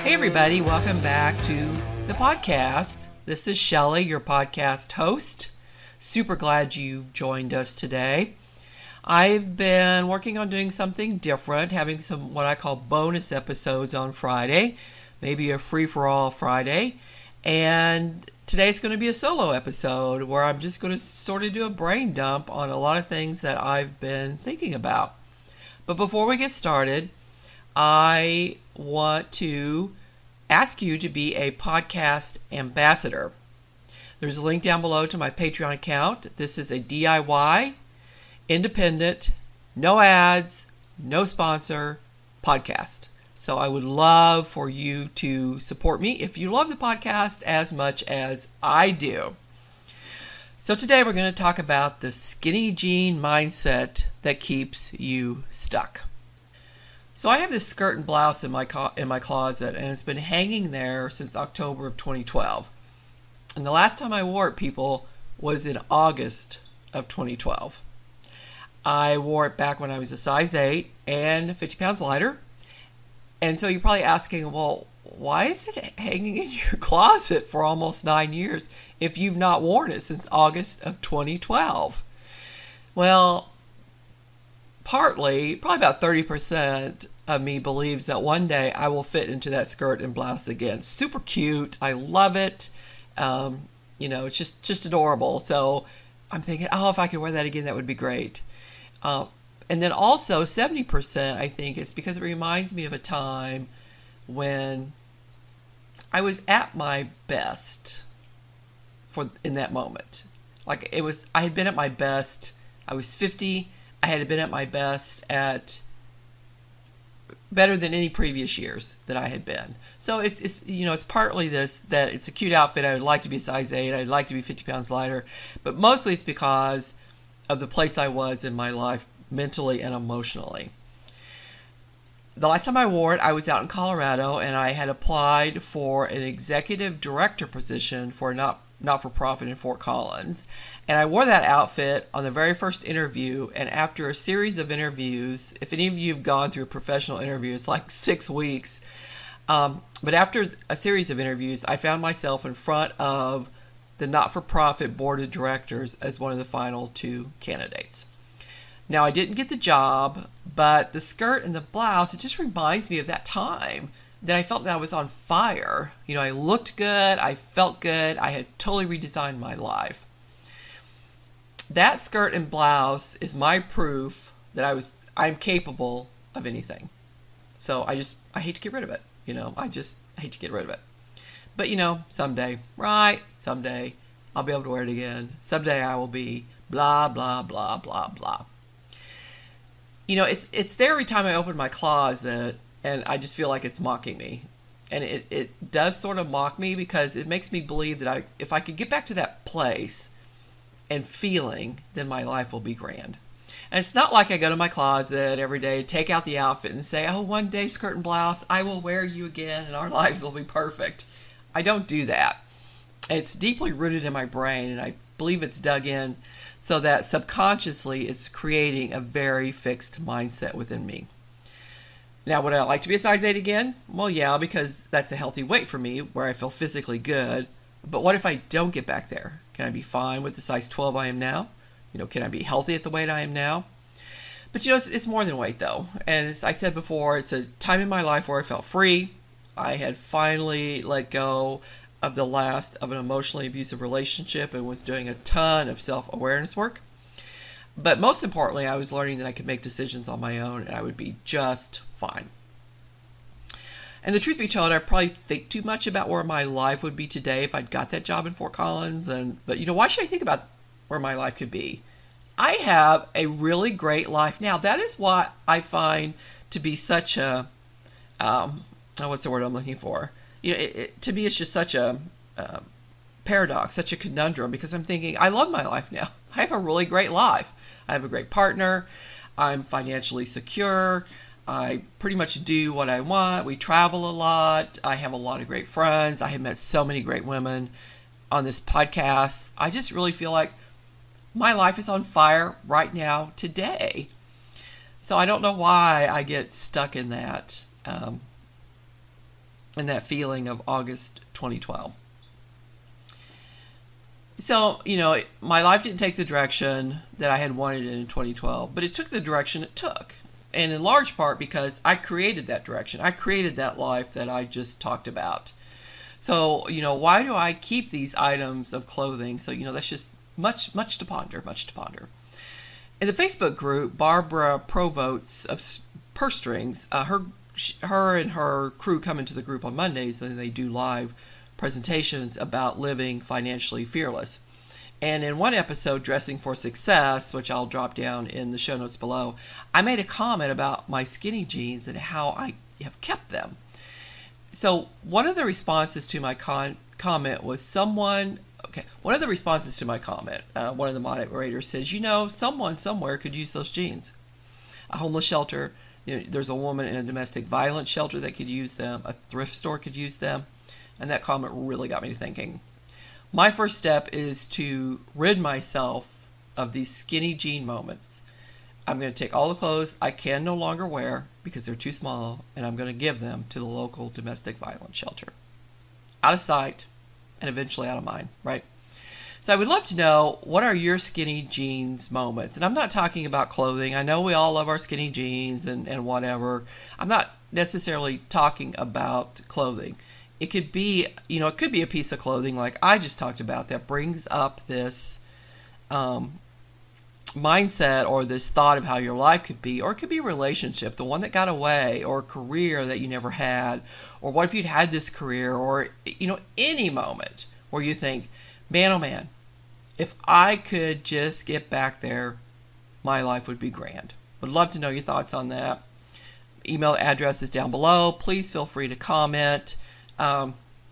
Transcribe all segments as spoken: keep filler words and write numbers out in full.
Hey everybody, welcome back to the podcast. This is Shelly, your podcast host. Super glad you've joined us today. I've been working on doing something different, having some what I call bonus episodes on Friday, maybe a free-for-all Friday. And today it's going to be a solo episode where I'm just going to sort of do a brain dump on a lot of things that I've been thinking about. But before we get started, I want to ask you to be a podcast ambassador. There's a link down below to my Patreon account. This is a D I Y, independent, no ads, no sponsor podcast. So I would love for you to support me if you love the podcast as much as I do. So today we're going to talk about the skinny jean mindset that keeps you stuck. So I have this skirt and blouse in my co- in my closet, and it's been hanging there since October of twenty twelve. And the last time I wore it, people, was in August of twenty twelve. I wore it back when I was a size eight and fifty pounds lighter. And so you're probably asking, well, why is it hanging in your closet for almost nine years if you've not worn it since August of twenty twelve? Well, partly, probably about thirty percent of me believes that one day I will fit into that skirt and blouse again. Super cute. I love it. Um, you know, it's just, just adorable. So I'm thinking, oh, if I could wear that again, that would be great. Uh, and then also seventy percent, I think, is because it reminds me of a time when I was at my best for in that moment. Like it was, I had been at my best. I was fifty. I had been at my best at better than any previous years that I had been. So it's, it's you know, it's partly this, that it's a cute outfit. I would like to be size eight. I'd like to be fifty pounds lighter. But mostly it's because of the place I was in my life mentally and emotionally. The last time I wore it, I was out in Colorado, and I had applied for an executive director position for a not not-for-profit in Fort Collins. And I wore that outfit on the very first interview, and after a series of interviews, if any of you have gone through a professional interview, it's like six weeks. Um, but after a series of interviews, I found myself in front of the not-for-profit board of directors as one of the final two candidates. Now, I didn't get the job, but the skirt and the blouse, it just reminds me of that time that I felt that I was on fire. You know, I looked good, I felt good, I had totally redesigned my life. That skirt and blouse is my proof that I was, I'm capable of anything. So I just, I hate to get rid of it. You know, I just hate to get rid of it. But you know, someday, right, someday, I'll be able to wear it again. Someday I will be blah, blah, blah, blah, blah. You know, it's it's there every time I open my closet, and I just feel like it's mocking me. And it, it does sort of mock me because it makes me believe that I, if I could get back to that place and feeling, then my life will be grand. And it's not like I go to my closet every day, take out the outfit and say, oh, one day, skirt and blouse, I will wear you again and our lives will be perfect. I don't do that. It's deeply rooted in my brain, and I believe it's dug in so that subconsciously it's creating a very fixed mindset within me. Now, would I like to be a size eight again? Well, yeah, because that's a healthy weight for me where I feel physically good. But what if I don't get back there? Can I be fine with the size twelve I am now? You know, can I be healthy at the weight I am now? But you know, it's, it's more than weight though. And as I said before, it's a time in my life where I felt free. I had finally let go of the last of an emotionally abusive relationship and was doing a ton of self-awareness work. But most importantly, I was learning that I could make decisions on my own and I would be just fine. And the truth be told, I probably think too much about where my life would be today if I'd got that job in Fort Collins. And but you know, why should I think about where my life could be? I have a really great life now. That is what I find to be such a, um, oh, what's the word I'm looking for? You know, it, it, to me, it's just such a uh, paradox, such a conundrum, because I'm thinking, I love my life now. I have a really great life. I have a great partner. I'm financially secure. I pretty much do what I want. We travel a lot. I have a lot of great friends. I have met so many great women on this podcast. I just really feel like my life is on fire right now, today. So I don't know why I get stuck in that. Um, and that feeling of August twenty twelve. So, you know, my life didn't take the direction that I had wanted it in twenty twelve, but it took the direction it took. And in large part because I created that direction. I created that life that I just talked about. So, you know, why do I keep these items of clothing? So, you know, that's just much, much to ponder, much to ponder. In the Facebook group, Barbara Provost of Purse Strings, uh, her, her and her crew come into the group on Mondays, and they do live presentations about living financially fearless. And in one episode, Dressing for Success, which I'll drop down in the show notes below, I made a comment about my skinny jeans and how I have kept them. So one of the responses to my con- comment was someone, okay, one of the responses to my comment, uh, one of the moderators says, you know, someone somewhere could use those jeans. A homeless shelter, you know, there's a woman in a domestic violence shelter that could use them, a thrift store could use them. And that comment really got me to thinking. My first step is to rid myself of these skinny jean moments. I'm going to take all the clothes I can no longer wear because they're too small, and I'm going to give them to the local domestic violence shelter. Out of sight, and eventually out of mind, right? So I would love to know, what are your skinny jeans moments? And I'm not talking about clothing. I know we all love our skinny jeans and, and whatever. I'm not necessarily talking about clothing. It could be, you know, it could be a piece of clothing like I just talked about that brings up this um, mindset or this thought of how your life could be, or it could be a relationship, the one that got away, or a career that you never had, or what if you'd had this career, or, you know, any moment where you think, man, oh man, if I could just get back there, my life would be grand. Would love to know your thoughts on that. Email address is down below. Please feel free to comment. Um,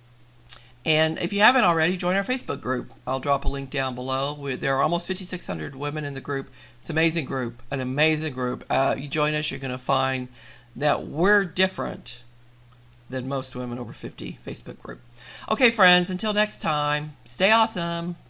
and if you haven't already, join our Facebook group. I'll drop a link down below. We're, there are almost fifty-six hundred women in the group. It's an amazing group, an amazing group. Uh, you join us, you're going to find that we're different than most women over fifty Facebook group. Okay, friends, until next time, stay awesome.